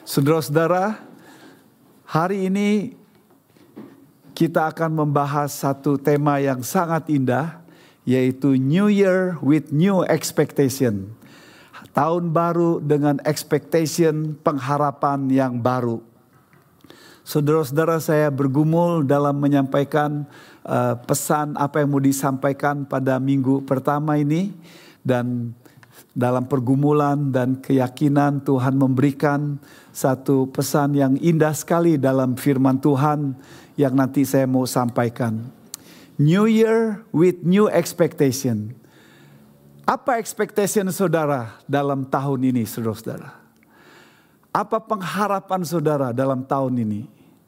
Saudara-saudara, hari ini kita akan membahas satu tema yang sangat indah, yaitu New Year with New Expectation. Tahun baru dengan expectation, pengharapan yang baru. Saudara-saudara, saya bergumul dalam menyampaikan pesan apa yang mau disampaikan pada minggu pertama ini. Dan dalam pergumulan dan keyakinan Tuhan memberikan satu pesan yang indah sekali dalam firman Tuhan yang nanti saya mau sampaikan. New Year with New Expectation. Apa expectation saudara dalam tahun ini, saudara-saudara? Apa pengharapan saudara dalam tahun ini?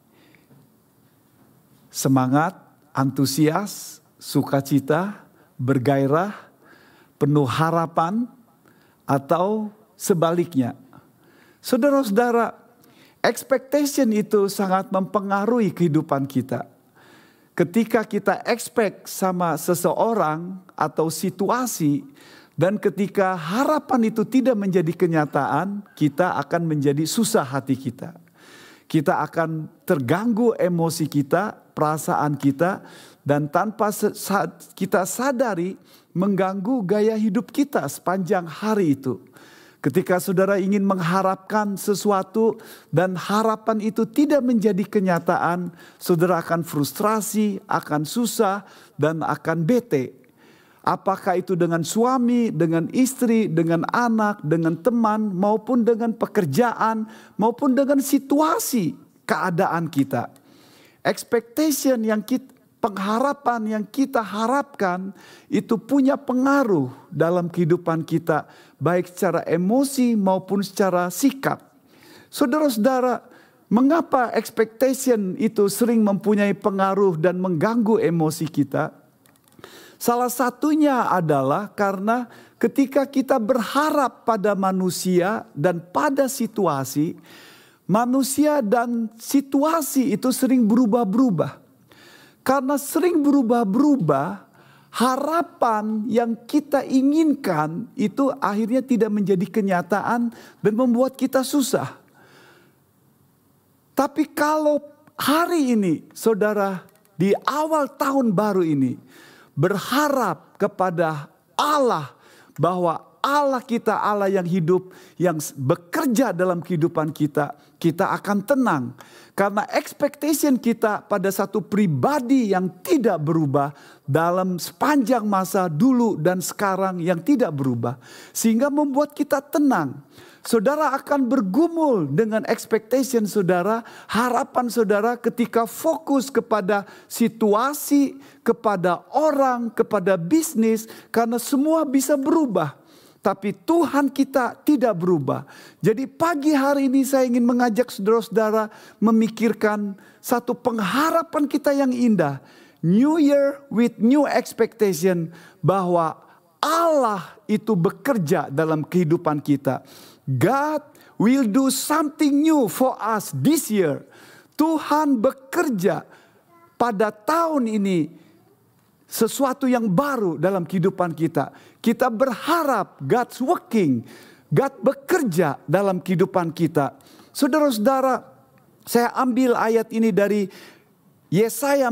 Semangat, antusias, sukacita, bergairah, penuh harapan, atau sebaliknya. Saudara-saudara, expectation itu sangat mempengaruhi kehidupan kita. Ketika kita expect sama seseorang atau situasi, dan ketika harapan itu tidak menjadi kenyataan, kita akan menjadi susah hati kita. Kita akan terganggu emosi kita, perasaan kita, dan tanpa kita sadari mengganggu gaya hidup kita sepanjang hari itu. Ketika saudara ingin mengharapkan sesuatu dan harapan itu tidak menjadi kenyataan, saudara akan frustrasi, akan susah, dan akan bete. Apakah itu dengan suami, dengan istri, dengan anak, dengan teman, maupun dengan pekerjaan, maupun dengan situasi keadaan kita. Expectation yang pengharapan yang kita harapkan itu punya pengaruh dalam kehidupan kita, baik secara emosi maupun secara sikap. Saudara-saudara, mengapa expectation itu sering mempunyai pengaruh dan mengganggu emosi kita? Salah satunya adalah karena ketika kita berharap pada manusia dan pada situasi, manusia dan situasi itu sering berubah-berubah. Karena sering berubah-berubah, harapan yang kita inginkan itu akhirnya tidak menjadi kenyataan dan membuat kita susah. Tapi kalau hari ini, saudara, di awal tahun baru ini, berharap kepada Allah bahwa Allah kita Allah yang hidup, yang bekerja dalam kehidupan kita, kita akan tenang. Karena expectation kita pada satu pribadi yang tidak berubah dalam sepanjang masa dulu dan sekarang yang tidak berubah. Sehingga membuat kita tenang. Saudara akan bergumul dengan expectation saudara, harapan saudara ketika fokus kepada situasi, kepada orang, kepada bisnis. Karena semua bisa berubah. Tapi Tuhan kita tidak berubah. Jadi pagi hari ini saya ingin mengajak saudara-saudara memikirkan satu pengharapan kita yang indah. New Year with new expectation, bahwa Allah itu bekerja dalam kehidupan kita. God will do something new for us this year. Tuhan bekerja pada tahun ini sesuatu yang baru dalam kehidupan kita. Kita berharap God's working. God bekerja dalam kehidupan kita. Saudara-saudara, saya ambil ayat ini dari Yesaya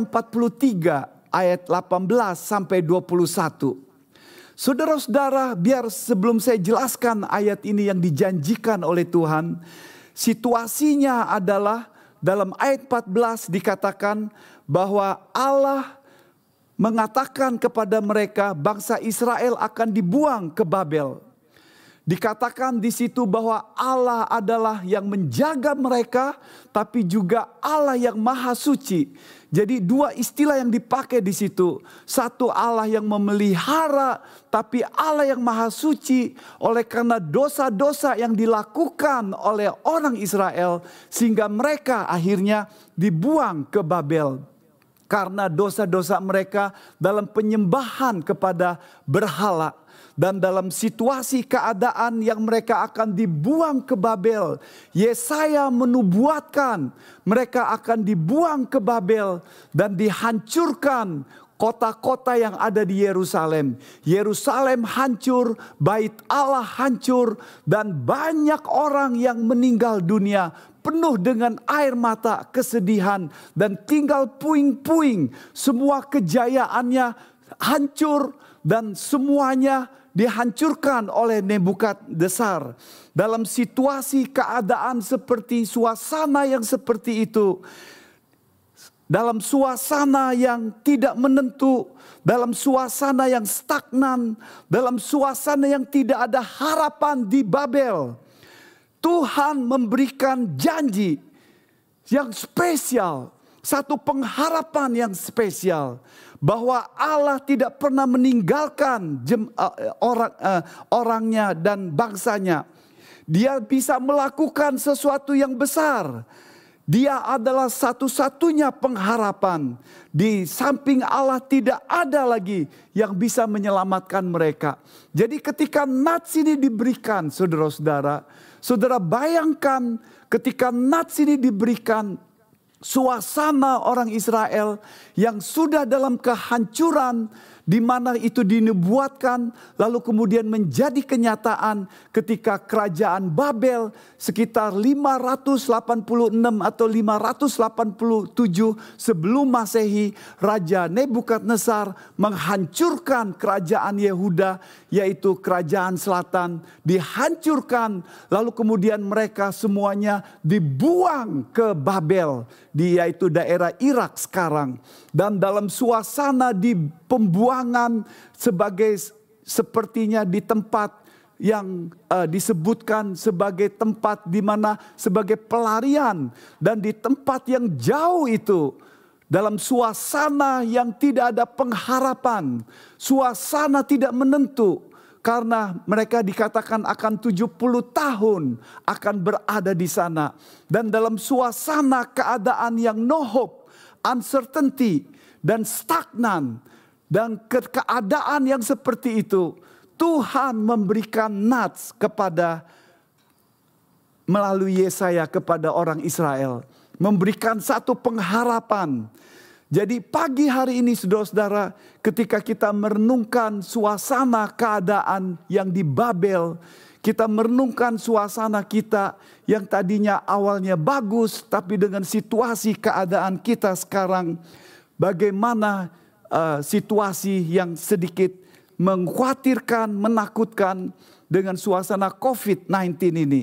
43 ayat 18 sampai 21. Saudara-saudara, biar sebelum saya jelaskan ayat ini yang dijanjikan oleh Tuhan. Situasinya adalah dalam ayat 14 dikatakan bahwa Allah mengatakan kepada mereka bangsa Israel akan dibuang ke Babel. Dikatakan di situ bahwa Allah adalah yang menjaga mereka, tapi juga Allah yang maha suci. Jadi dua istilah yang dipakai di situ. Satu Allah yang memelihara, tapi Allah yang maha suci. Oleh karena dosa-dosa yang dilakukan oleh orang Israel, sehingga mereka akhirnya dibuang ke Babel. Karena dosa-dosa mereka dalam penyembahan kepada berhala. Dan dalam situasi keadaan yang mereka akan dibuang ke Babel. Yesaya menubuatkan mereka akan dibuang ke Babel dan dihancurkan kota-kota yang ada di Yerusalem. Yerusalem hancur, bait Allah hancur, dan banyak orang yang meninggal dunia penuh dengan air mata, kesedihan, dan tinggal puing-puing. Semua kejayaannya hancur dan semuanya dihancurkan oleh Nebukadnezar. Dalam situasi keadaan seperti suasana yang seperti itu, dalam suasana yang tidak menentu, dalam suasana yang stagnan, dalam suasana yang tidak ada harapan di Babel, Tuhan memberikan janji yang spesial, satu pengharapan yang spesial, bahwa Allah tidak pernah meninggalkan orangnya dan bangsanya. Dia bisa melakukan sesuatu yang besar. Dia adalah satu-satunya pengharapan. Di samping Allah tidak ada lagi yang bisa menyelamatkan mereka. Jadi ketika nats ini diberikan, saudara-saudara, saudara bayangkan ketika nats ini diberikan, suasana orang Israel yang sudah dalam kehancuran, di mana itu dinubuatkan lalu kemudian menjadi kenyataan ketika kerajaan Babel sekitar 586 atau 587 sebelum Masehi, Raja Nebukadnezar menghancurkan kerajaan Yehuda, yaitu kerajaan selatan, dihancurkan, lalu kemudian mereka semuanya dibuang ke Babel, yaitu daerah Irak sekarang. Dan dalam suasana di pembuangan sepertinya di tempat yang disebutkan sebagai tempat di mana sebagai pelarian, dan di tempat yang jauh itu dalam suasana yang tidak ada pengharapan, suasana tidak menentu, karena mereka dikatakan akan 70 tahun akan berada di sana, dan dalam suasana keadaan yang no hope, uncertainty dan stagnan, dan keadaan yang seperti itu, Tuhan memberikan nats melalui Yesaya kepada orang Israel, memberikan satu pengharapan. Jadi pagi hari ini saudara-saudara, ketika kita merenungkan suasana keadaan yang di Babel, kita merenungkan suasana kita yang tadinya awalnya bagus, tapi dengan situasi keadaan kita sekarang, bagaimana situasi yang sedikit mengkhawatirkan, menakutkan dengan suasana COVID-19 ini.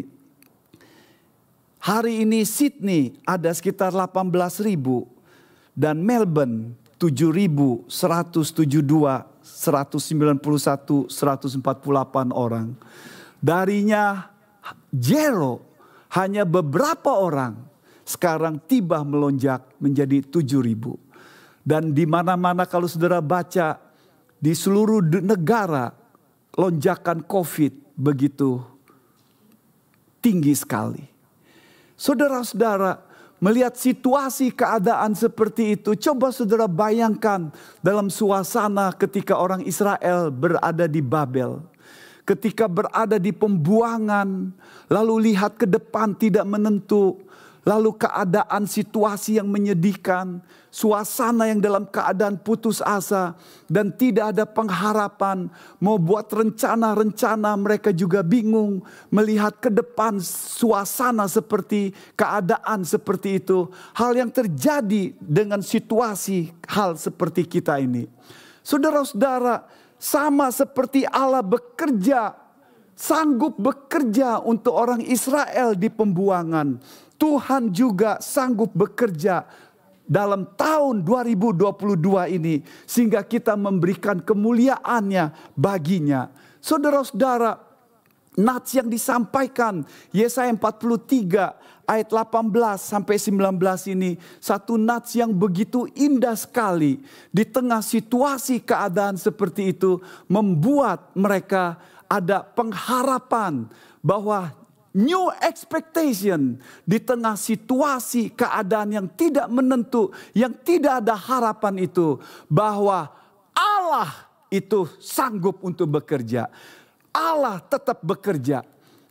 Hari ini Sydney ada sekitar 18.000 dan Melbourne 7.172, 191, 148 orang. Darinya zero, hanya beberapa orang, sekarang tiba melonjak menjadi 7.000. Dan di mana-mana kalau saudara baca, di seluruh negara lonjakan COVID begitu tinggi sekali. Saudara-saudara, melihat situasi keadaan seperti itu, coba saudara bayangkan dalam suasana ketika orang Israel berada di Babel. Ketika berada di pembuangan, lalu lihat ke depan tidak menentu, lalu keadaan situasi yang menyedihkan, suasana yang dalam keadaan putus asa dan tidak ada pengharapan, mau buat rencana-rencana mereka juga bingung, melihat ke depan suasana seperti keadaan seperti itu. Hal yang terjadi dengan situasi hal seperti kita ini. Saudara-saudara, sama seperti Allah bekerja, sanggup bekerja untuk orang Israel di pembuangan, Tuhan juga sanggup bekerja dalam tahun 2022 ini, sehingga kita memberikan kemuliaannya baginya. Saudara-saudara, nats yang disampaikan Yesaya 43 ayat 18 sampai 19 ini, satu nats yang begitu indah sekali. Di tengah situasi keadaan seperti itu, membuat mereka ada pengharapan bahwa new expectation di tengah situasi keadaan yang tidak menentu, yang tidak ada harapan itu, bahwa Allah itu sanggup untuk bekerja. Allah tetap bekerja.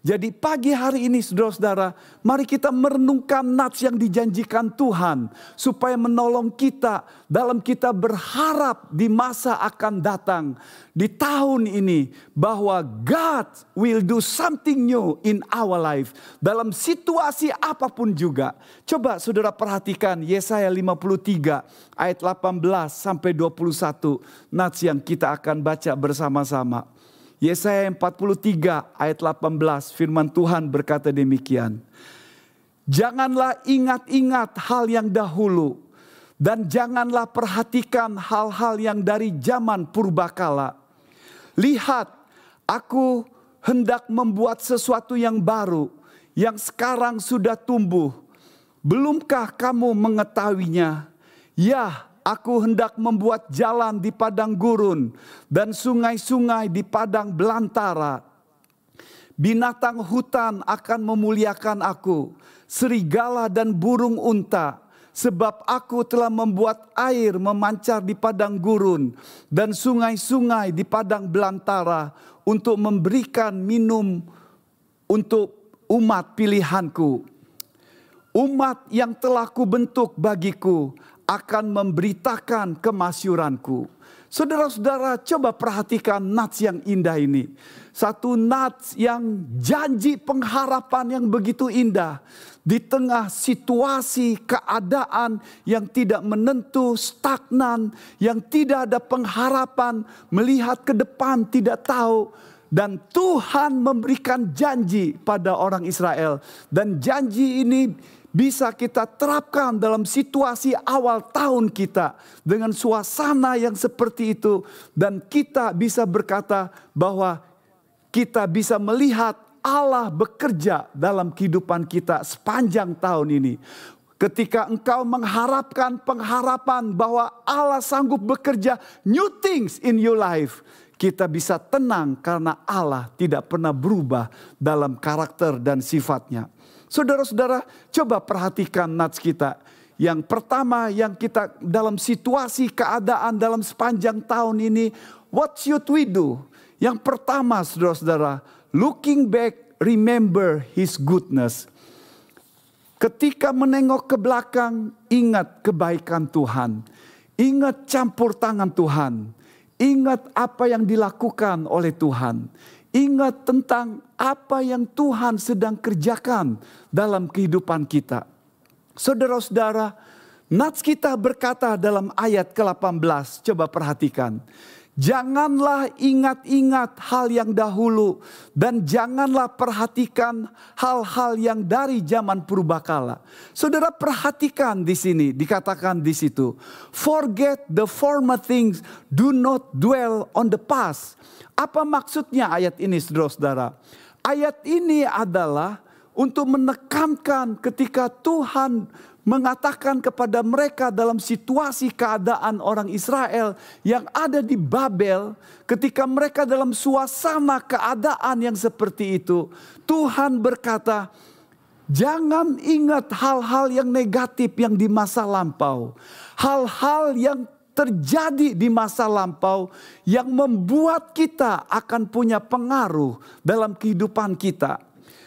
Jadi pagi hari ini saudara-saudara, mari kita merenungkan nats yang dijanjikan Tuhan. Supaya menolong kita dalam kita berharap di masa akan datang. Di tahun ini bahwa God will do something new in our life. Dalam situasi apapun juga. Coba saudara perhatikan Yesaya 53 ayat 18 sampai 21. Nats yang kita akan baca bersama-sama. Yesaya 43 ayat 18 firman Tuhan berkata demikian. Janganlah ingat-ingat hal yang dahulu. Dan janganlah perhatikan hal-hal yang dari zaman purbakala. Lihat, aku hendak membuat sesuatu yang baru. Yang sekarang sudah tumbuh. Belumkah kamu mengetahuinya? Ya, aku hendak membuat jalan di padang gurun dan sungai-sungai di padang belantara. Binatang hutan akan memuliakan aku, serigala dan burung unta. Sebab aku telah membuat air memancar di padang gurun dan sungai-sungai di padang belantara untuk memberikan minum untuk umat pilihanku. Umat yang telah kubentuk bagiku akan memberitakan kemasyuranku. Saudara-saudara, coba perhatikan nats yang indah ini. Satu nats yang janji pengharapan yang begitu indah. Di tengah situasi keadaan yang tidak menentu, stagnan, yang tidak ada pengharapan, melihat ke depan tidak tahu. Dan Tuhan memberikan janji pada orang Israel. Dan janji ini bisa kita terapkan dalam situasi awal tahun kita. Dengan suasana yang seperti itu. Dan kita bisa berkata bahwa kita bisa melihat Allah bekerja dalam kehidupan kita sepanjang tahun ini. Ketika engkau mengharapkan pengharapan bahwa Allah sanggup bekerja new things in your life. Kita bisa tenang karena Allah tidak pernah berubah dalam karakter dan sifatnya. Saudara-saudara, coba perhatikan nats kita. Yang pertama yang kita dalam situasi keadaan dalam sepanjang tahun ini, what should we do? Yang pertama saudara-saudara, looking back, remember His goodness. Ketika menengok ke belakang, ingat kebaikan Tuhan. Ingat campur tangan Tuhan. Ingat apa yang dilakukan oleh Tuhan. Ingat tentang apa yang Tuhan sedang kerjakan dalam kehidupan kita. Saudara-saudara, nats kita berkata dalam ayat ke-18, coba perhatikan. Janganlah ingat-ingat hal yang dahulu dan janganlah perhatikan hal-hal yang dari zaman purbakala. Saudara perhatikan di sini, dikatakan di situ, forget the former things, do not dwell on the past. Apa maksudnya ayat ini saudara-saudara? Ayat ini adalah untuk menekankan ketika Tuhan mengatakan kepada mereka dalam situasi keadaan orang Israel yang ada di Babel. Ketika mereka dalam suasana keadaan yang seperti itu. Tuhan berkata, jangan ingat hal-hal yang negatif yang di masa lampau. Hal-hal yang terjadi di masa lampau yang membuat kita akan punya pengaruh dalam kehidupan kita.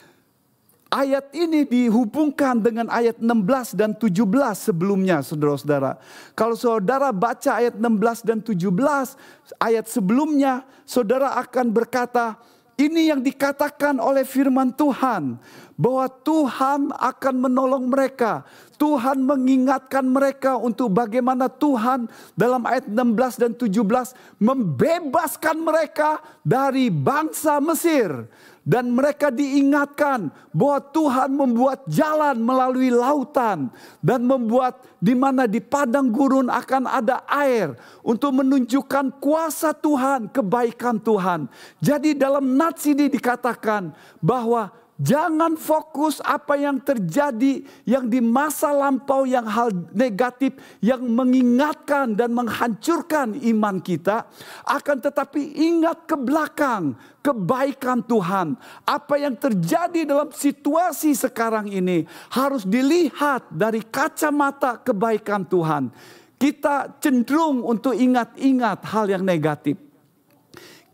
Ayat ini dihubungkan dengan ayat 16 dan 17 sebelumnya saudara-saudara. Kalau saudara baca ayat 16 dan 17 ayat sebelumnya, saudara akan berkata, ini yang dikatakan oleh firman Tuhan. Bahwa Tuhan akan menolong mereka. Tuhan mengingatkan mereka untuk bagaimana Tuhan dalam ayat 16 dan 17 membebaskan mereka dari bangsa Mesir. Dan mereka diingatkan bahwa Tuhan membuat jalan melalui lautan. Dan membuat di mana di padang gurun akan ada air. Untuk menunjukkan kuasa Tuhan, kebaikan Tuhan. Jadi dalam nats ini dikatakan bahwa jangan fokus apa yang terjadi yang di masa lampau yang hal negatif yang mengingatkan dan menghancurkan iman kita. Akan tetapi ingat ke belakang kebaikan Tuhan. Apa yang terjadi dalam situasi sekarang ini harus dilihat dari kacamata kebaikan Tuhan. Kita cenderung untuk ingat-ingat hal yang negatif.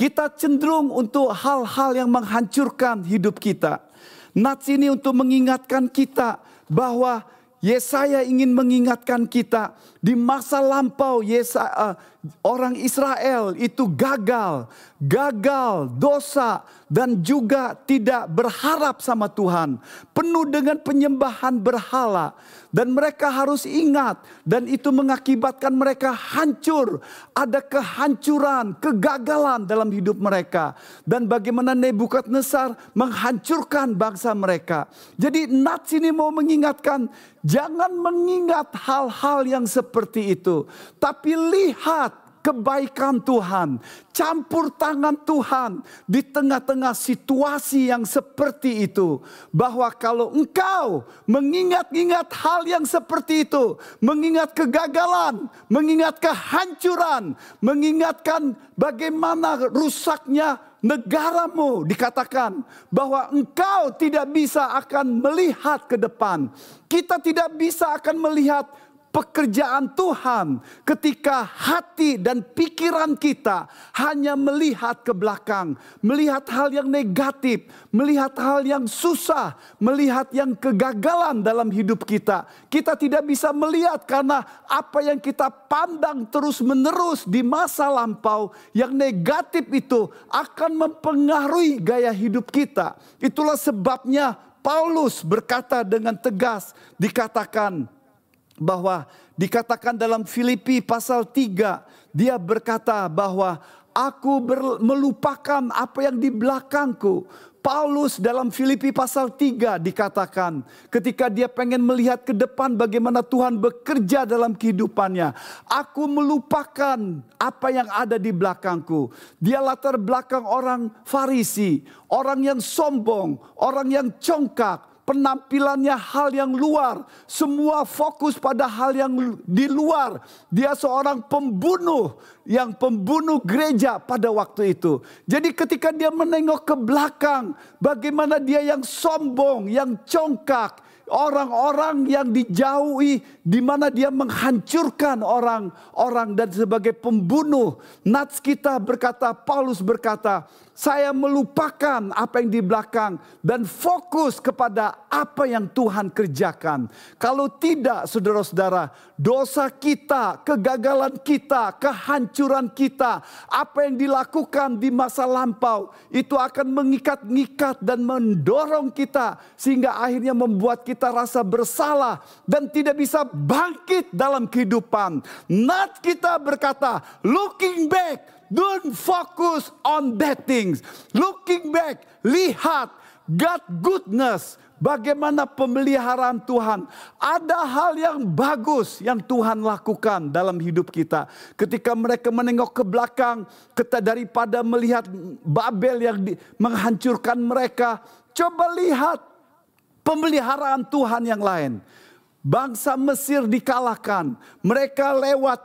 Kita cenderung untuk hal-hal yang menghancurkan hidup kita. Nats ini untuk mengingatkan kita bahwa Yesaya ingin mengingatkan kita di masa lampau orang Israel itu gagal dosa dan juga tidak berharap sama Tuhan, penuh dengan penyembahan berhala, dan mereka harus ingat, dan itu mengakibatkan mereka hancur, ada kehancuran, kegagalan dalam hidup mereka, dan bagaimana Nebukadnezar menghancurkan bangsa mereka. Jadi Nats ini mau mengingatkan, jangan mengingat hal-hal yang seperti itu, tapi lihat kebaikan Tuhan, campur tangan Tuhan di tengah-tengah situasi yang seperti itu. Bahwa kalau engkau mengingat-ingat hal yang seperti itu, mengingat kegagalan, mengingat kehancuran, mengingatkan bagaimana rusaknya negaramu, dikatakan bahwa engkau tidak bisa akan melihat ke depan. Kita tidak bisa akan melihat pekerjaan Tuhan ketika hati dan pikiran kita hanya melihat ke belakang, melihat hal yang negatif, melihat hal yang susah, melihat yang kegagalan dalam hidup kita. Kita tidak bisa melihat karena apa yang kita pandang terus-menerus di masa lampau yang negatif itu akan mempengaruhi gaya hidup kita. Itulah sebabnya Paulus berkata dengan tegas, dikatakan dalam Filipi pasal 3, dia berkata bahwa aku melupakan apa yang di belakangku. Paulus dalam Filipi pasal 3 dikatakan ketika dia pengen melihat ke depan bagaimana Tuhan bekerja dalam kehidupannya. Aku melupakan apa yang ada di belakangku. Dia latar belakang orang Farisi, orang yang sombong, orang yang congkak. Penampilannya hal yang luar, semua fokus pada hal yang di luar. Dia seorang pembunuh, yang pembunuh gereja pada waktu itu. Jadi ketika dia menengok ke belakang, bagaimana dia yang sombong, yang congkak, orang-orang yang dijauhi, di mana dia menghancurkan orang-orang dan sebagai pembunuh. Nats kita berkata, Paulus berkata, saya melupakan apa yang di belakang dan fokus kepada apa yang Tuhan kerjakan. Kalau tidak, saudara-saudara, dosa kita, kegagalan kita, kehancuran kita, apa yang dilakukan di masa lampau, itu akan mengikat-ngikat dan mendorong kita sehingga akhirnya membuat kita rasa bersalah dan tidak bisa bangkit dalam kehidupan. Nats kita berkata, looking back, don't focus on bad things. Looking back, lihat God goodness. Bagaimana pemeliharaan Tuhan. Ada hal yang bagus yang Tuhan lakukan dalam hidup kita. Ketika mereka menengok ke belakang, daripada melihat Babel yang menghancurkan mereka, coba lihat pemeliharaan Tuhan yang lain. Bangsa Mesir dikalahkan. Mereka lewat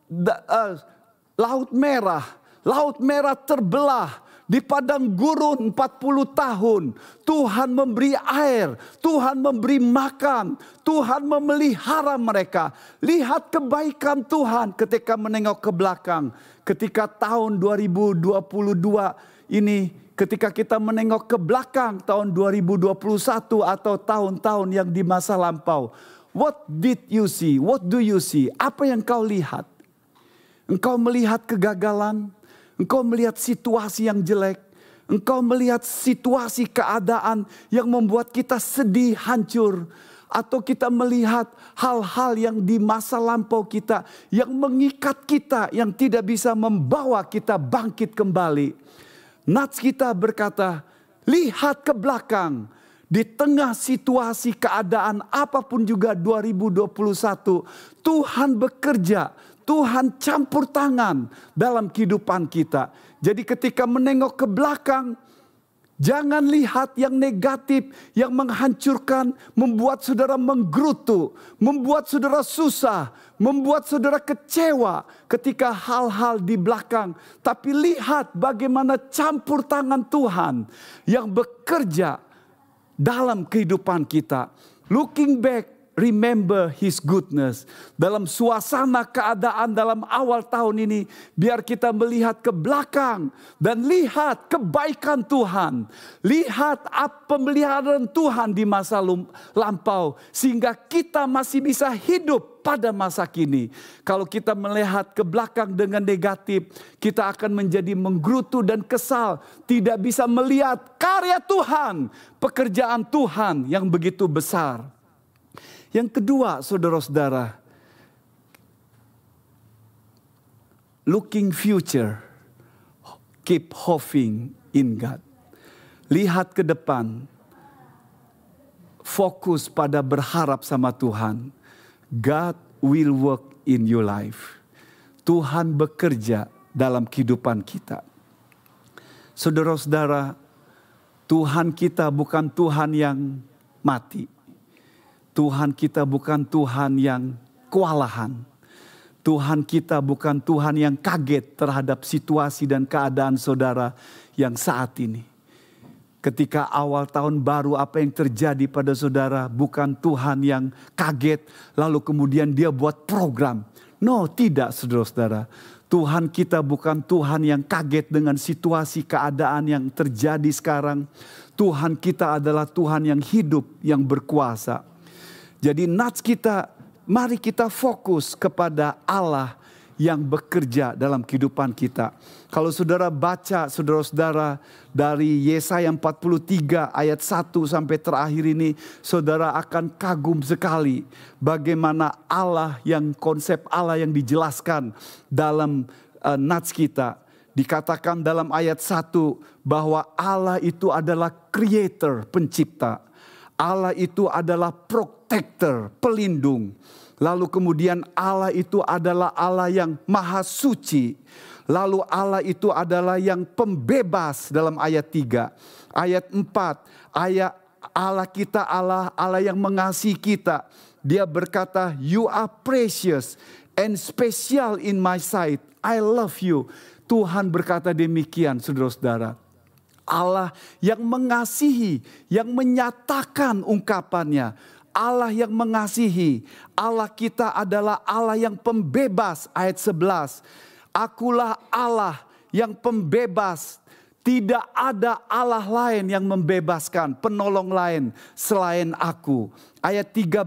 Laut Merah terbelah. Di padang gurun 40 tahun. Tuhan memberi air. Tuhan memberi makan. Tuhan memelihara mereka. Lihat kebaikan Tuhan ketika menengok ke belakang. Ketika tahun 2022 ini, ketika kita menengok ke belakang tahun 2021 atau tahun-tahun yang di masa lampau. What did you see? What do you see? Apa yang kau lihat? Engkau melihat kegagalan, engkau melihat situasi yang jelek, engkau melihat situasi keadaan yang membuat kita sedih, hancur, atau kita melihat hal-hal yang di masa lampau kita yang mengikat kita, yang tidak bisa membawa kita bangkit kembali. Nats kita berkata, lihat ke belakang. Di tengah situasi keadaan apapun juga 2021, Tuhan bekerja. Tuhan campur tangan dalam kehidupan kita. Jadi ketika menengok ke belakang, jangan lihat yang negatif, yang menghancurkan, membuat saudara menggerutu, membuat saudara susah, membuat saudara kecewa ketika hal-hal di belakang. Tapi lihat bagaimana campur tangan Tuhan yang bekerja dalam kehidupan kita. Looking back, remember His goodness. Dalam suasana keadaan dalam awal tahun ini, biar kita melihat ke belakang dan lihat kebaikan Tuhan. Lihat pemeliharaan Tuhan di masa lampau, sehingga kita masih bisa hidup pada masa kini. Kalau kita melihat ke belakang dengan negatif, kita akan menjadi menggerutu dan kesal. Tidak bisa melihat karya Tuhan, pekerjaan Tuhan yang begitu besar. Yang kedua, saudara-saudara, looking future, keep hoping in God. Lihat ke depan, fokus pada berharap sama Tuhan. God will work in your life. Tuhan bekerja dalam kehidupan kita. Saudara-saudara, Tuhan kita bukan Tuhan yang mati. Tuhan kita bukan Tuhan yang kewalahan. Tuhan kita bukan Tuhan yang kaget terhadap situasi dan keadaan saudara yang saat ini. Ketika awal tahun baru, apa yang terjadi pada saudara bukan Tuhan yang kaget lalu kemudian dia buat program. No, tidak, saudara-saudara. Tuhan kita bukan Tuhan yang kaget dengan situasi keadaan yang terjadi sekarang. Tuhan kita adalah Tuhan yang hidup, yang berkuasa. Jadi nats kita, mari kita fokus kepada Allah yang bekerja dalam kehidupan kita. Kalau saudara baca, saudara-saudara, dari Yesaya 43 ayat 1 sampai terakhir ini, saudara akan kagum sekali bagaimana Allah yang, konsep Allah yang dijelaskan dalam nats kita. Dikatakan dalam ayat 1 bahwa Allah itu adalah creator, pencipta. Allah itu adalah protector, pelindung. Lalu kemudian Allah itu adalah Allah yang maha suci. Lalu Allah itu adalah yang pembebas dalam ayat 3. Ayat 4, ayat Allah kita Allah yang mengasihi kita. Dia berkata, you are precious and special in my sight. I love you. Tuhan berkata demikian, saudara-saudara. Allah yang mengasihi, yang menyatakan ungkapannya. Allah yang mengasihi. Allah kita adalah Allah yang pembebas. Ayat 11. Akulah Allah yang pembebas. Tidak ada Allah lain yang membebaskan, penolong lain selain aku. Ayat 13.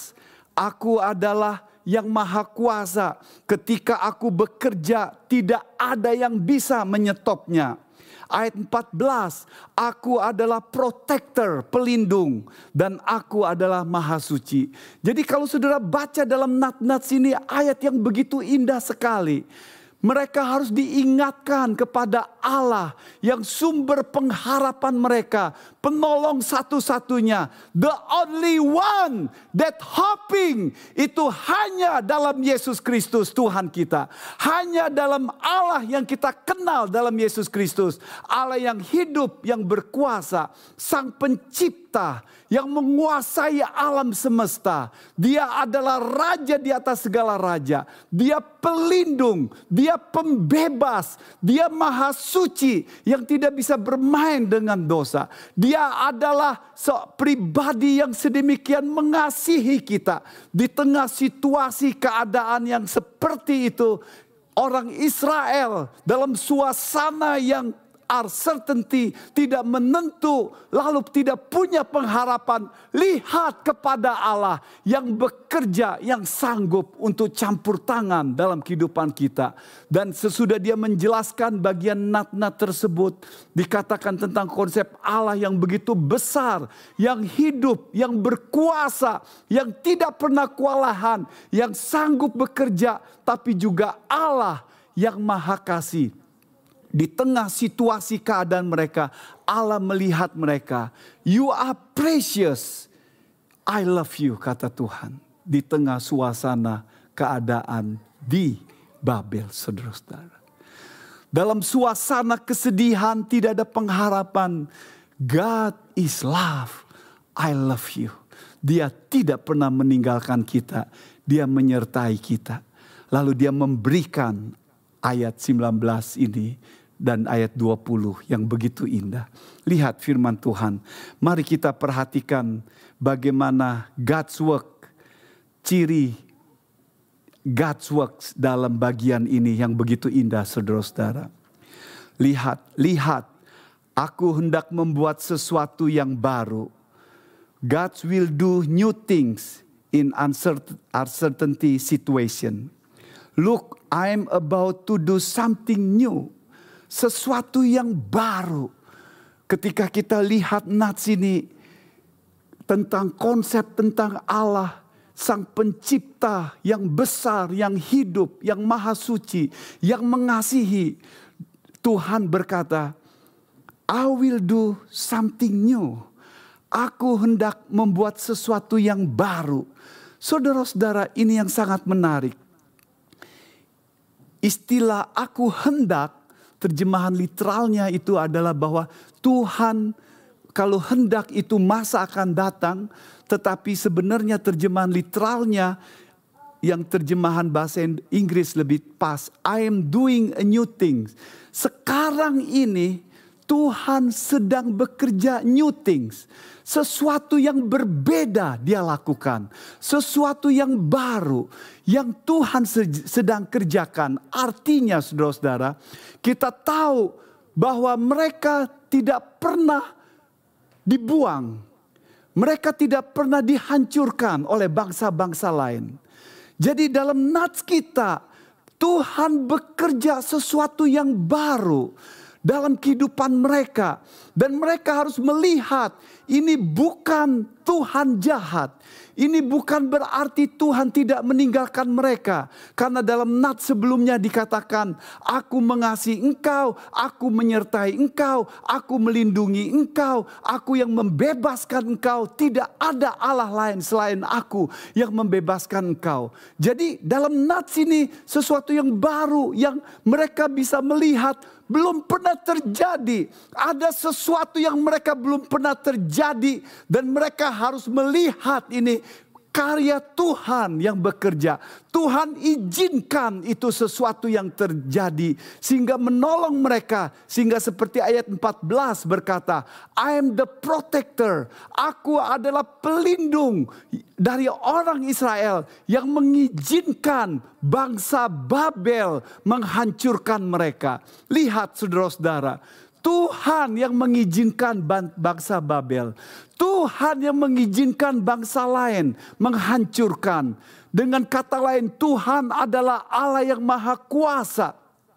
Aku adalah yang maha kuasa. Ketika aku bekerja, tidak ada yang bisa menyetopnya. Ayat 14, aku adalah protector, pelindung, dan aku adalah maha suci. Jadi kalau saudara baca dalam nats-nats ini, ayat yang begitu indah sekali. Mereka harus diingatkan kepada Allah yang sumber pengharapan mereka. Penolong satu-satunya. The only one that hoping. Itu hanya dalam Yesus Kristus Tuhan kita. Hanya dalam Allah yang kita kenal dalam Yesus Kristus. Allah yang hidup, yang berkuasa. Sang pencipta yang menguasai alam semesta. Dia adalah raja di atas segala raja. Dia pelindung, dia pembebas, dia maha suci yang tidak bisa bermain dengan dosa. Dia adalah pribadi yang sedemikian mengasihi kita. Di tengah situasi keadaan yang seperti itu, orang Israel dalam suasana yang uncertainty, tidak menentu, lalu tidak punya pengharapan. Lihat kepada Allah yang bekerja, yang sanggup untuk campur tangan dalam kehidupan kita. Dan sesudah dia menjelaskan bagian nat-nat tersebut, dikatakan tentang konsep Allah yang begitu besar, yang hidup, yang berkuasa, yang tidak pernah kewalahan, yang sanggup bekerja, tapi juga Allah yang maha kasih. Di tengah situasi keadaan mereka, Allah melihat mereka. You are precious. I love you, kata Tuhan. Di tengah suasana keadaan di Babel, saudara-saudara. Dalam suasana kesedihan, tidak ada pengharapan. God is love. I love you. Dia tidak pernah meninggalkan kita. Dia menyertai kita. Lalu dia memberikan ayat 19 ini dan ayat 20 yang begitu indah. Lihat firman Tuhan. Mari kita perhatikan bagaimana God's work ciri God's works dalam bagian ini yang begitu indah, saudara-saudara. Lihat, aku hendak membuat sesuatu yang baru. God will do new things in uncertainty situation. Look, I am about to do something new. Sesuatu yang baru. Ketika kita lihat nats ini tentang konsep tentang Allah, Sang Pencipta yang besar, yang hidup, yang maha suci, yang mengasihi. Tuhan berkata, I will do something new. Aku hendak membuat sesuatu yang baru. Saudara-saudara, ini yang sangat menarik. Istilah aku hendak, terjemahan literalnya itu adalah bahwa Tuhan, kalau hendak itu masa akan datang, tetapi sebenarnya terjemahan literalnya yang terjemahan bahasa Inggris lebih pas. I am doing a new thing. Sekarang ini Tuhan sedang bekerja new things. Sesuatu yang berbeda dia lakukan. Sesuatu yang baru yang Tuhan sedang kerjakan. Artinya saudara-saudara, kita tahu bahwa mereka tidak pernah dibuang. Mereka tidak pernah dihancurkan oleh bangsa-bangsa lain. Jadi dalam nats kita, Tuhan bekerja sesuatu yang baru dalam kehidupan mereka. Dan mereka harus melihat ini bukan Tuhan jahat. Ini bukan berarti Tuhan tidak meninggalkan mereka. Karena dalam nats sebelumnya dikatakan, aku mengasihi engkau, aku menyertai engkau, aku melindungi engkau, aku yang membebaskan engkau. Tidak ada Allah lain selain aku yang membebaskan engkau. Jadi dalam nats ini sesuatu yang baru yang mereka bisa melihat belum pernah terjadi. Ada sesuatu yang mereka belum pernah terjadi. Dan mereka harus melihat ini karya Tuhan yang bekerja. Tuhan izinkan itu sesuatu yang terjadi. Sehingga menolong mereka. Sehingga seperti ayat 14 berkata, I am the protector. Aku adalah pelindung dari orang Israel yang mengizinkan bangsa Babel menghancurkan mereka. Lihat saudara-saudara, Tuhan yang mengizinkan bangsa Babel. Tuhan yang mengizinkan bangsa lain menghancurkan. Dengan kata lain, Tuhan adalah Allah yang maha kuasa.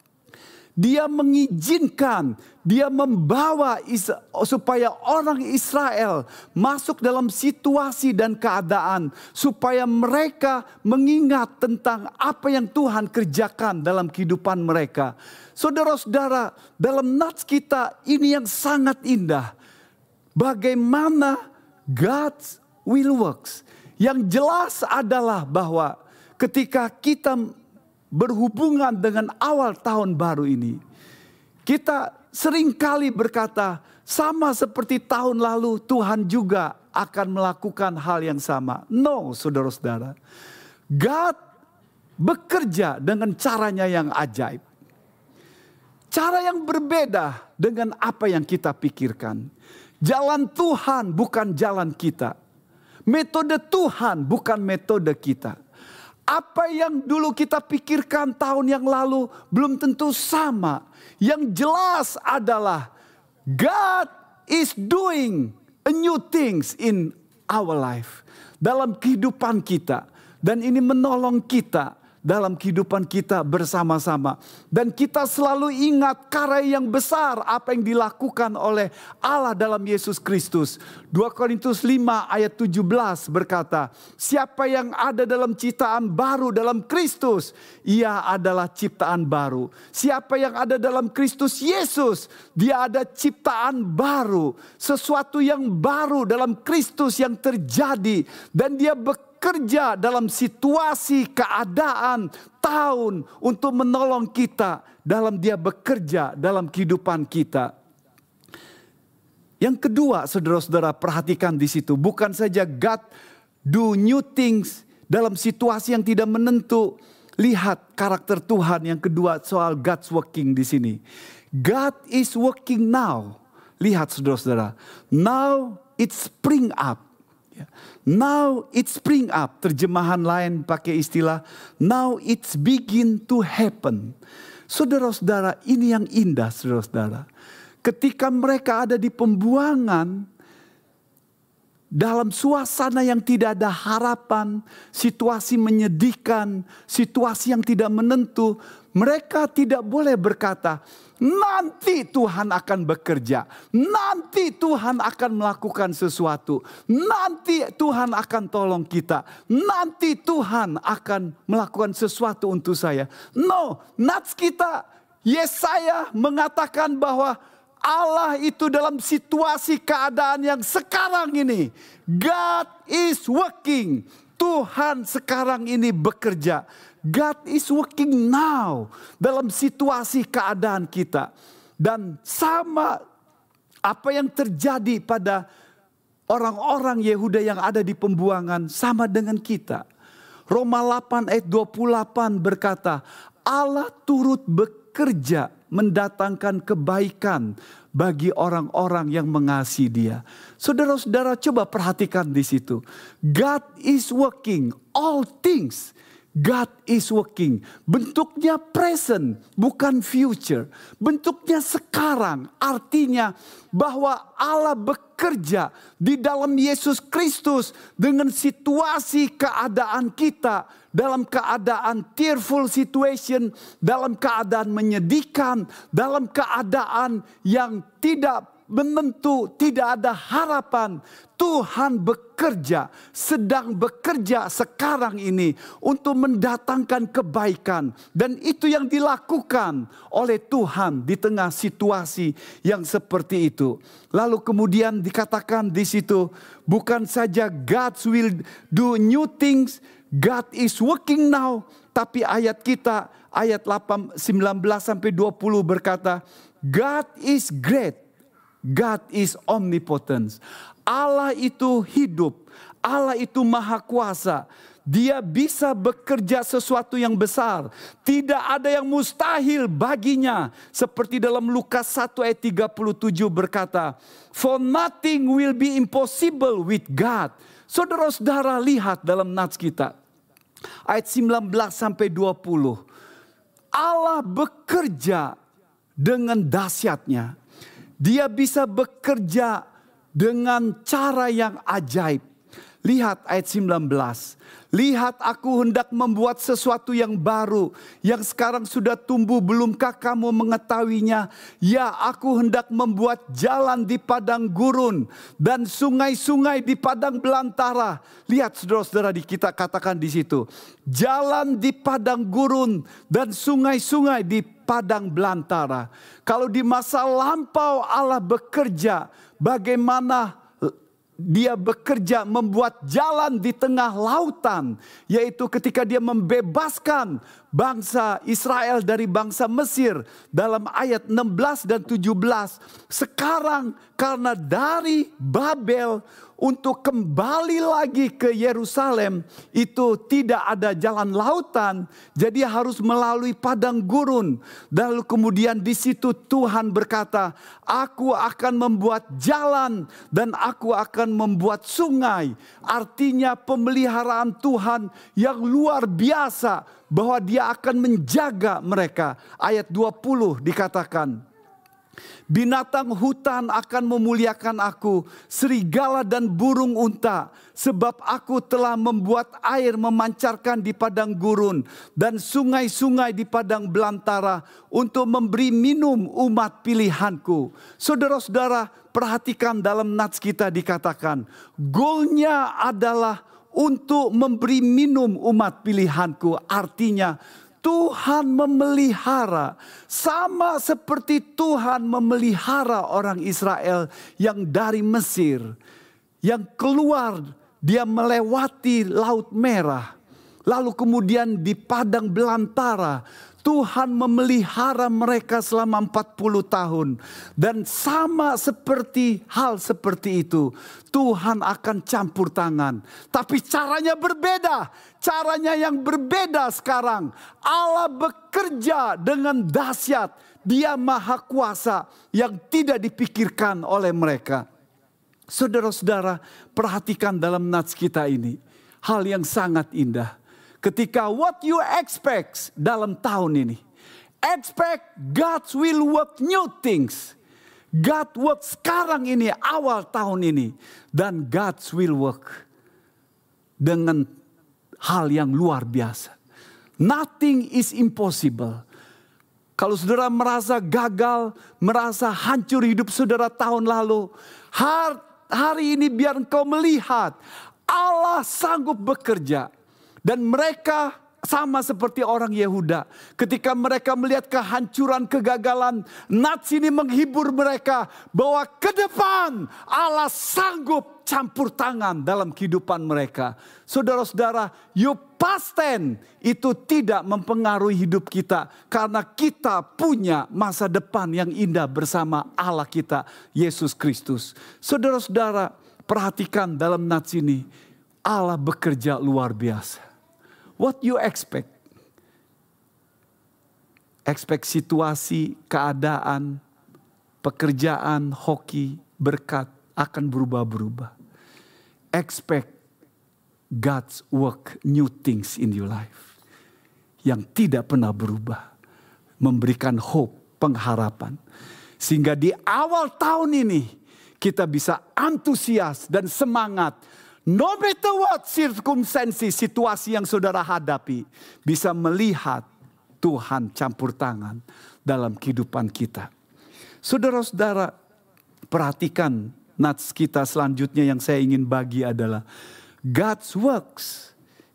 Dia mengizinkan, dia membawa supaya orang Israel masuk dalam situasi dan keadaan. Supaya mereka mengingat tentang apa yang Tuhan kerjakan dalam kehidupan mereka. Saudara-saudara, dalam nats kita ini yang sangat indah. Bagaimana God's will works. Yang jelas adalah bahwa ketika kita berhubungan dengan awal tahun baru ini, kita seringkali berkata, sama seperti tahun lalu Tuhan juga akan melakukan hal yang sama. No, saudara-saudara. God bekerja dengan caranya yang ajaib. Cara yang berbeda dengan apa yang kita pikirkan. Jalan Tuhan bukan jalan kita. Metode Tuhan bukan metode kita. Apa yang dulu kita pikirkan tahun yang lalu belum tentu sama. Yang jelas adalah God is doing a new things in our life. Dalam kehidupan kita. Dan ini menolong kita dalam kehidupan kita bersama-sama. Dan kita selalu ingat karya yang besar apa yang dilakukan oleh Allah dalam Yesus Kristus. 2 Korintus 5 ayat 17 berkata, siapa yang ada dalam ciptaan baru dalam Kristus, ia adalah ciptaan baru. Siapa yang ada dalam Kristus Yesus, dia ada ciptaan baru. Sesuatu yang baru dalam Kristus yang terjadi. Dan dia bekerja dalam situasi, keadaan, tahun untuk menolong kita dalam dia bekerja dalam kehidupan kita. Yang kedua, saudara-saudara, perhatikan di situ. Bukan saja God do new things dalam situasi yang tidak menentu. Lihat karakter Tuhan. Yang kedua, soal God's working di sini. God is working now. Lihat saudara-saudara. Now it spring up. Now it spring up. Terjemahan lain pakai istilah now it's begin to happen. Saudara-saudara, ini yang indah saudara-saudara. Ketika mereka ada di pembuangan, dalam suasana yang tidak ada harapan, situasi menyedihkan, situasi yang tidak menentu, mereka tidak boleh berkata, nanti Tuhan akan bekerja, nanti Tuhan akan melakukan sesuatu, nanti Tuhan akan tolong kita, nanti Tuhan akan melakukan sesuatu untuk saya. No, nats kita, Yesaya mengatakan bahwa Allah itu dalam situasi keadaan yang sekarang ini. God is working. Tuhan sekarang ini bekerja. God is working now. Dalam situasi keadaan kita. Dan sama apa yang terjadi pada orang-orang Yehuda yang ada di pembuangan. Sama dengan kita. Roma 8 ayat 28 berkata, Allah turut bekerja mendatangkan kebaikan bagi orang-orang yang mengasihi Dia. Saudara-saudara, coba perhatikan di situ. God is working all things. God is working. Bentuknya present, bukan future. Bentuknya sekarang. Artinya bahwa Allah bekerja di dalam Yesus Kristus dengan situasi keadaan kita. Dalam keadaan tearful situation, dalam keadaan menyedihkan, dalam keadaan yang tidak menentu, tidak ada harapan. Tuhan bekerja, sedang bekerja sekarang ini untuk mendatangkan kebaikan. Dan itu yang dilakukan oleh Tuhan di tengah situasi yang seperti itu. Lalu kemudian dikatakan di situ, bukan saja God will do new things, God is working now. Tapi ayat kita, ayat 19 sampai 20 berkata, God is great, God is omnipotent. Allah itu hidup, Allah itu maha kuasa. Dia bisa bekerja sesuatu yang besar. Tidak ada yang mustahil baginya. Seperti dalam Lukas 1 ayat 37 berkata, for nothing will be impossible with God. Saudara-saudara, lihat dalam nats kita. Ayat 19 sampai 20. Allah bekerja dengan dahsyatnya. Dia bisa bekerja dengan cara yang ajaib. Lihat ayat 19. Lihat, aku hendak membuat sesuatu yang baru, yang sekarang sudah tumbuh, belumkah kamu mengetahuinya? Ya, aku hendak membuat jalan di padang gurun dan sungai-sungai di padang belantara. Lihat saudara-saudara, kita katakan di situ, jalan di padang gurun dan sungai-sungai di padang belantara. Kalau di masa lampau Allah bekerja, bagaimana Dia bekerja membuat jalan di tengah lautan. Yaitu ketika Dia membebaskan bangsa Israel dari bangsa Mesir. Dalam ayat 16 dan 17. Sekarang karena dari Babel untuk kembali lagi ke Yerusalem. Itu tidak ada jalan lautan. Jadi harus melalui padang gurun. Lalu kemudian di situ Tuhan berkata, aku akan membuat jalan dan aku akan membuat sungai. Artinya pemeliharaan Tuhan yang luar biasa, bahwa Dia akan menjaga mereka. Ayat 20 dikatakan, binatang hutan akan memuliakan aku, serigala dan burung unta, sebab aku telah membuat air memancarkan di padang gurun dan sungai-sungai di padang belantara untuk memberi minum umat pilihanku. Saudara-saudara, perhatikan dalam nats kita dikatakan, goalnya adalah untuk memberi minum umat pilihanku. Artinya Tuhan memelihara, sama seperti Tuhan memelihara orang Israel yang dari Mesir, yang keluar, dia melewati Laut Merah, lalu kemudian di padang belantara. Tuhan memelihara mereka selama 40 tahun. Dan sama seperti hal seperti itu, Tuhan akan campur tangan. Tapi caranya berbeda. Caranya yang berbeda sekarang. Allah bekerja dengan dahsyat. Dia maha kuasa yang tidak dipikirkan oleh mereka. Saudara-saudara, perhatikan dalam nats kita ini hal yang sangat indah. Ketika what you expect dalam tahun ini, expect God will work new things. God work sekarang ini, awal tahun ini, dan God will work dengan hal yang luar biasa. Nothing is impossible. Kalau saudara merasa gagal, merasa hancur hidup saudara tahun lalu, hari ini biar engkau melihat Allah sanggup bekerja. Dan mereka sama seperti orang Yehuda. Ketika mereka melihat kehancuran, kegagalan, nats ini menghibur mereka bahwa ke depan Allah sanggup campur tangan dalam kehidupan mereka. Saudara-saudara, you past tense itu tidak mempengaruhi hidup kita. Karena kita punya masa depan yang indah bersama Allah kita, Yesus Kristus. Saudara-saudara, perhatikan dalam nats ini, Allah bekerja luar biasa. What you expect? Expect situasi, keadaan, pekerjaan, hoki, berkat akan berubah-berubah. Expect God's work, new things in your life. Yang tidak pernah berubah. Memberikan hope, pengharapan. Sehingga di awal tahun ini kita bisa antusias dan semangat. No matter what circumstances, situasi yang saudara hadapi, bisa melihat Tuhan campur tangan dalam kehidupan kita. Saudara-saudara, perhatikan nats kita selanjutnya yang saya ingin bagi adalah God's works.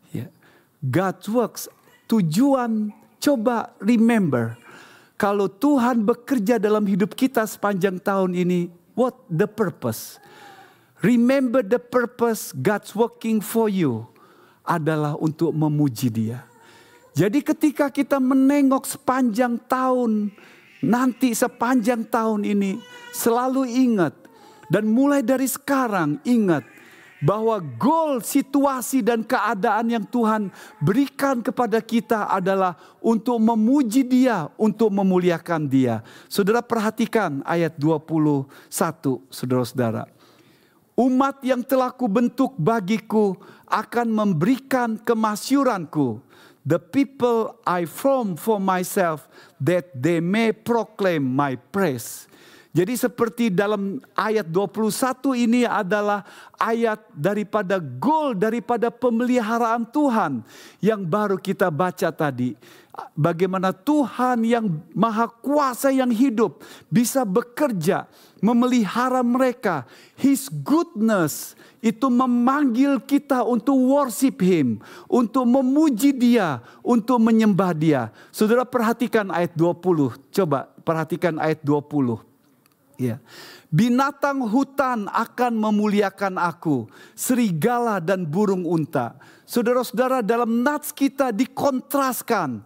God's works, tujuan, coba remember. Kalau Tuhan bekerja dalam hidup kita sepanjang tahun ini, what the purpose? Remember the purpose God's working for you adalah untuk memuji Dia. Jadi ketika kita menengok sepanjang tahun, nanti sepanjang tahun ini selalu ingat. Dan mulai dari sekarang ingat bahwa goal, situasi dan keadaan yang Tuhan berikan kepada kita adalah untuk memuji Dia, untuk memuliakan Dia. Saudara perhatikan ayat 21, saudara-saudara. Umat yang telah kubentuk bagiku akan memberikan kemasyuranku. The people I form for myself that they may proclaim my praise. Jadi seperti dalam ayat 21 ini adalah ayat daripada goal, daripada pemeliharaan Tuhan yang baru kita baca tadi. Bagaimana Tuhan yang maha kuasa yang hidup bisa bekerja memelihara mereka. His goodness itu memanggil kita untuk worship Him, untuk memuji Dia, untuk menyembah Dia. Saudara perhatikan ayat 20. Coba perhatikan ayat 20. Ya. Binatang hutan akan memuliakan aku, serigala dan burung unta. Saudara-saudara, dalam nats kita dikontraskan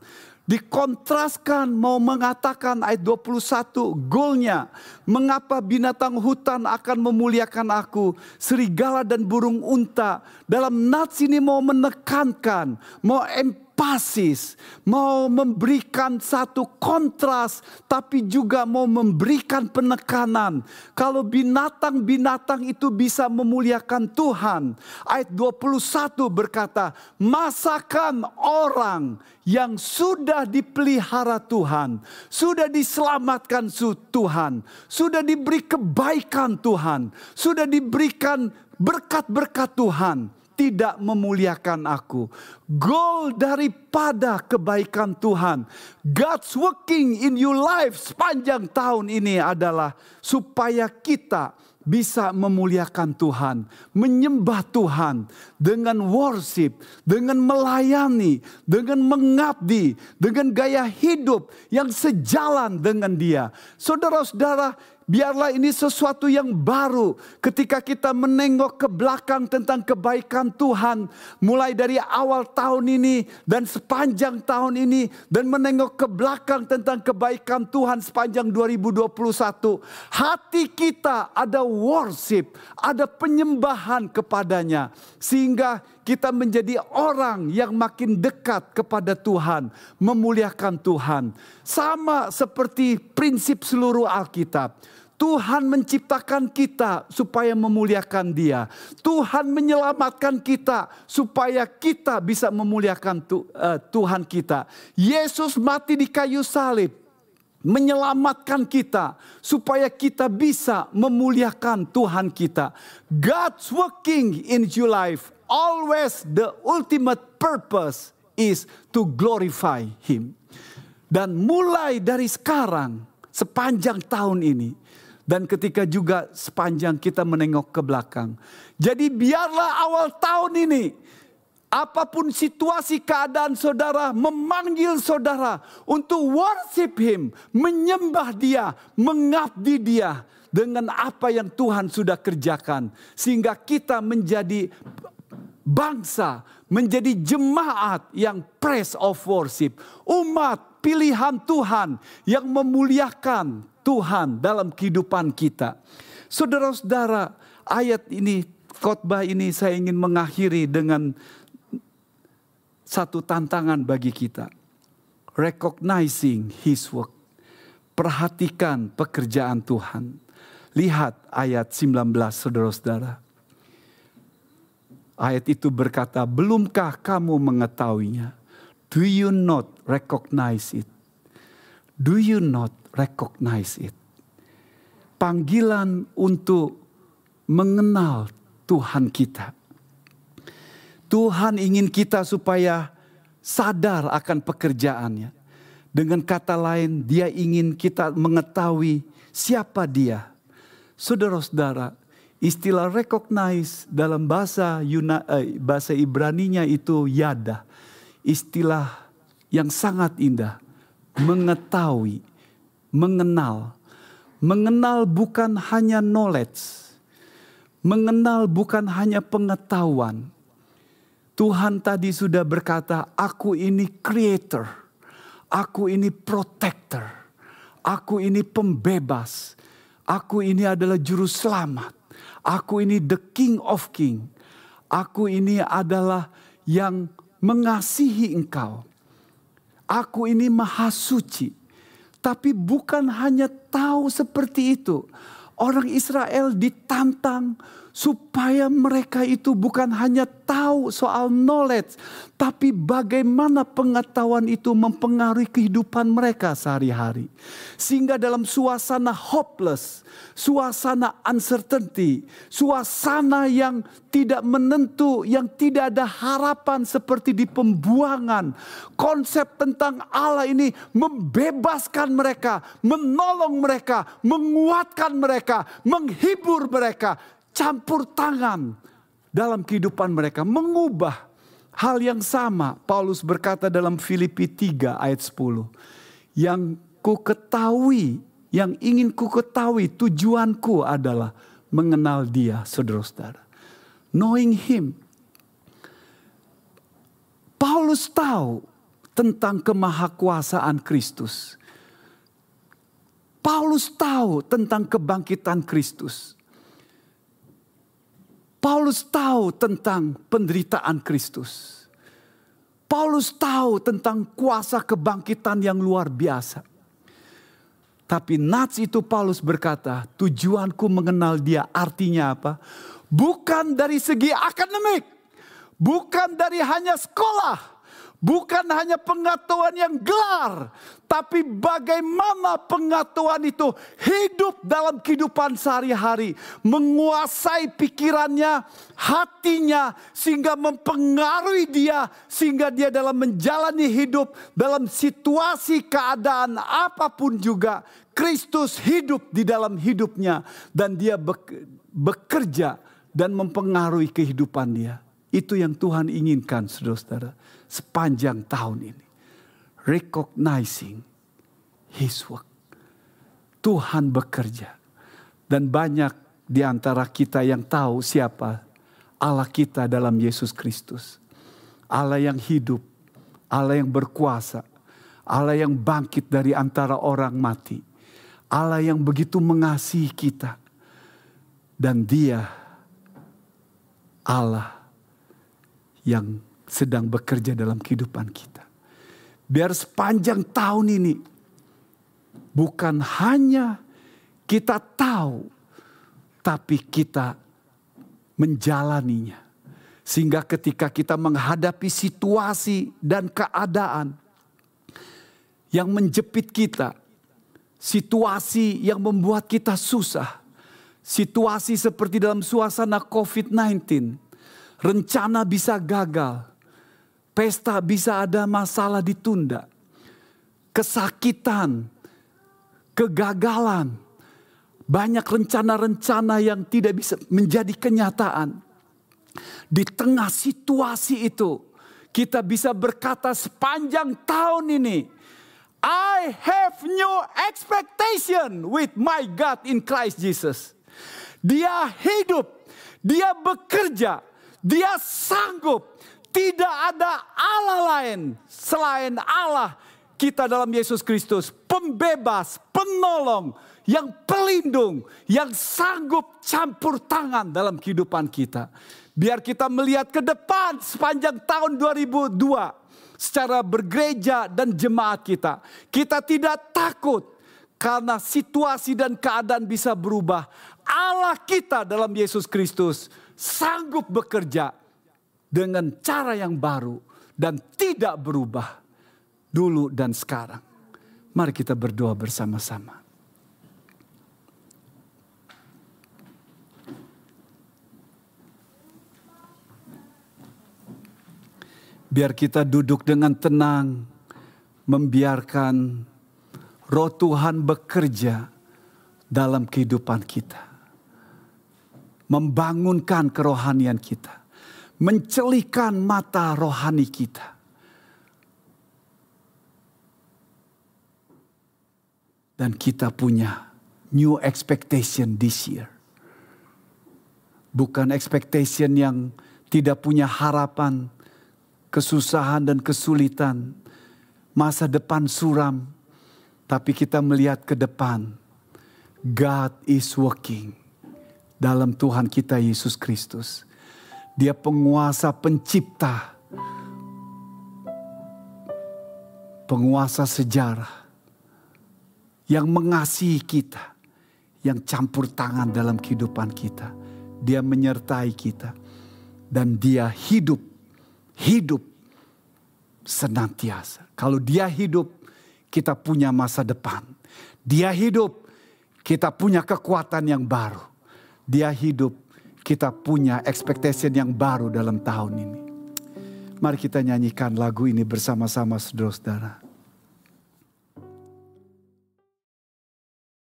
mau mengatakan ayat 21 goalnya. Mengapa binatang hutan akan memuliakan aku, serigala dan burung unta. Dalam nats ini mau menekankan, mau empasis, mau memberikan satu kontras, tapi juga mau memberikan penekanan. Kalau binatang-binatang itu bisa memuliakan Tuhan. Ayat 21 berkata, masakan orang yang sudah dipelihara Tuhan, sudah diselamatkan Tuhan, sudah diberi kebaikan Tuhan, sudah diberikan berkat-berkat Tuhan, tidak memuliakan aku. Goal daripada kebaikan Tuhan, God's working in your life sepanjang tahun ini adalah supaya kita bisa memuliakan Tuhan, menyembah Tuhan dengan worship, dengan melayani, dengan mengabdi, dengan gaya hidup yang sejalan dengan Dia. Saudara-saudara, biarlah ini sesuatu yang baru ketika kita menengok ke belakang tentang kebaikan Tuhan. Mulai dari awal tahun ini dan sepanjang tahun ini. Dan menengok ke belakang tentang kebaikan Tuhan sepanjang 2021. Hati kita ada worship, ada penyembahan kepadanya. Sehingga kita menjadi orang yang makin dekat kepada Tuhan, memuliakan Tuhan. Sama seperti prinsip seluruh Alkitab. Tuhan menciptakan kita supaya memuliakan Dia. Tuhan menyelamatkan kita supaya kita bisa memuliakan Tuhan kita. Yesus mati di kayu salib menyelamatkan kita supaya kita bisa memuliakan Tuhan kita. God's working in your life. Always the ultimate purpose is to glorify Him. Dan mulai dari sekarang, sepanjang tahun ini, dan ketika juga sepanjang kita menengok ke belakang. Jadi biarlah awal tahun ini, apapun situasi keadaan saudara, memanggil saudara untuk worship Him, menyembah Dia, mengabdi Dia dengan apa yang Tuhan sudah kerjakan. Sehingga kita menjadi bangsa, menjadi jemaat yang praise of worship. Umat pilihan Tuhan yang memuliakan Tuhan dalam kehidupan kita. Saudara-saudara, ayat ini, khotbah ini saya ingin mengakhiri dengan satu tantangan bagi kita. Recognizing His work. Perhatikan pekerjaan Tuhan. Lihat ayat 19, saudara-saudara. Ayat itu berkata, belumkah kamu mengetahuinya? Do you not recognize it? Do you not recognize it? Panggilan untuk mengenal Tuhan kita. Tuhan ingin kita supaya sadar akan pekerjaannya. Dengan kata lain, Dia ingin kita mengetahui siapa Dia. Saudara-saudara, istilah recognize dalam bahasa Ibraninya itu yada. Istilah yang sangat indah. Mengetahui, mengenal. Mengenal bukan hanya knowledge. Mengenal bukan hanya pengetahuan. Tuhan tadi sudah berkata, aku ini creator. Aku ini protector. Aku ini pembebas. Aku ini adalah juru selamat. Aku ini the king of king. Aku ini adalah yang mengasihi engkau. Aku ini maha suci. Tapi bukan hanya tahu seperti itu. Orang Israel ditantang supaya mereka itu bukan hanya tahu soal knowledge. Tapi bagaimana pengetahuan itu mempengaruhi kehidupan mereka sehari-hari. Sehingga dalam suasana hopeless, suasana uncertainty, suasana yang tidak menentu, yang tidak ada harapan seperti di pembuangan. Konsep tentang Allah ini membebaskan mereka, menolong mereka, menguatkan mereka, menghibur mereka. Campur tangan dalam kehidupan mereka, mengubah hal yang sama. Paulus berkata dalam Filipi 3 ayat 10. Yang ku ketahui, yang ingin ku ketahui, tujuanku adalah mengenal Dia, saudara-saudara. Knowing Him. Paulus tahu tentang kemahakuasaan Kristus. Paulus tahu tentang kebangkitan Kristus. Paulus tahu tentang penderitaan Kristus. Paulus tahu tentang kuasa kebangkitan yang luar biasa. Tapi nats itu Paulus berkata, tujuanku mengenal Dia artinya apa? Bukan dari segi akademik. Bukan dari hanya sekolah. Bukan hanya pengetahuan yang gelar. Tapi bagaimana pengetahuan itu hidup dalam kehidupan sehari-hari. Menguasai pikirannya, hatinya. Sehingga mempengaruhi dia. Sehingga dia dalam menjalani hidup. Dalam situasi keadaan apapun juga. Kristus hidup di dalam hidupnya. Dan dia bekerja dan mempengaruhi kehidupan dia. Itu yang Tuhan inginkan, saudara-saudara, sepanjang tahun ini. Recognizing His work. Tuhan bekerja. Dan banyak di antara kita yang tahu siapa Allah kita dalam Yesus Kristus. Allah yang hidup, Allah yang berkuasa, Allah yang bangkit dari antara orang mati. Allah yang begitu mengasihi kita. Dan Dia Allah yang sedang bekerja dalam kehidupan kita. Biar sepanjang tahun ini bukan hanya kita tahu, tapi kita menjalaninya. Sehingga ketika kita menghadapi situasi dan keadaan yang menjepit kita, situasi yang membuat kita susah, situasi seperti dalam suasana COVID-19, rencana bisa gagal, pesta bisa ada masalah ditunda, kesakitan, kegagalan, banyak rencana-rencana yang tidak bisa menjadi kenyataan. Di tengah situasi itu, kita bisa berkata sepanjang tahun ini, I have new expectation with my God in Christ Jesus. Dia hidup, dia bekerja, dia sanggup. Tidak ada Allah lain selain Allah kita dalam Yesus Kristus. Pembebas, penolong, yang pelindung, yang sanggup campur tangan dalam kehidupan kita. Biar kita melihat ke depan sepanjang tahun 2002 secara bergereja dan jemaat kita. Kita tidak takut karena situasi dan keadaan bisa berubah. Allah kita dalam Yesus Kristus sanggup bekerja dengan cara yang baru dan tidak berubah dulu dan sekarang. Mari kita berdoa bersama-sama. Biar kita duduk dengan tenang, membiarkan Roh Tuhan bekerja dalam kehidupan kita. Membangunkan kerohanian kita. Mencelikan mata rohani kita. Dan kita punya new expectation this year. Bukan expectation yang tidak punya harapan, kesusahan dan kesulitan, masa depan suram, tapi kita melihat ke depan. God is working dalam Tuhan kita Yesus Kristus. Dia penguasa pencipta, penguasa sejarah, yang mengasihi kita, yang campur tangan dalam kehidupan kita. Dia menyertai kita, dan dia hidup senantiasa. Kalau dia hidup, kita punya masa depan. Dia hidup, kita punya kekuatan yang baru. Dia hidup, kita punya expectation yang baru dalam tahun ini. Mari kita nyanyikan lagu ini bersama-sama saudara-saudara.